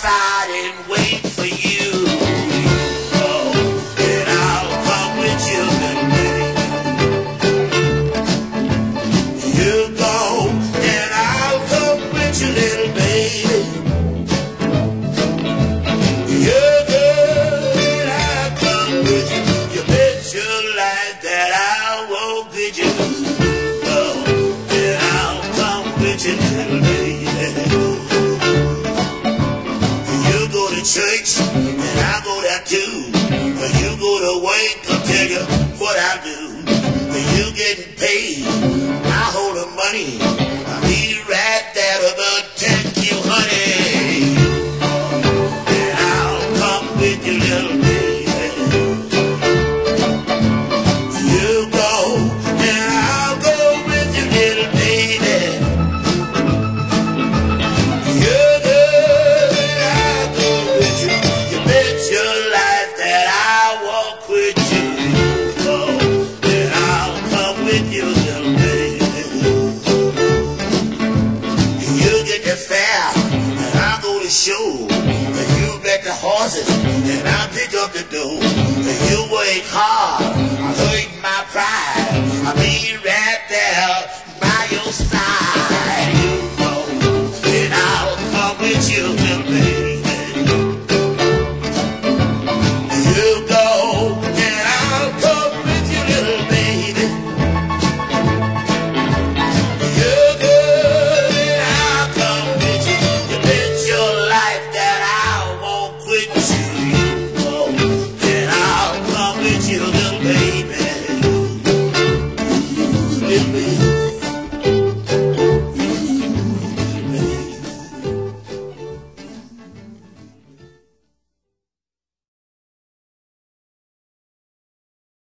side and wait for you. Oh, and I'll come with you, little baby. You go, and I'll come with you, little baby. You go, and I'll come with you. You bet your life that I'll walk with you. Oh, and I'll come with you, little baby. You go to church, and I go there too. You go to work, I'll tell you what I do. You getting paid, I hold the money. I'll be right there to protect you, honey. And I'll come with you, little baby. You go, and I'll go with you, little baby. You go, and I'll go with you. You bet your life that I'll walk with you. Oh, and I'll come with you, little baby. You get the fare, and I'll go to show. You bet the horses, and I'll pick up the dough. You work hard, I hurt my pride. I'll be right there by your side. You know, and I'll come with you.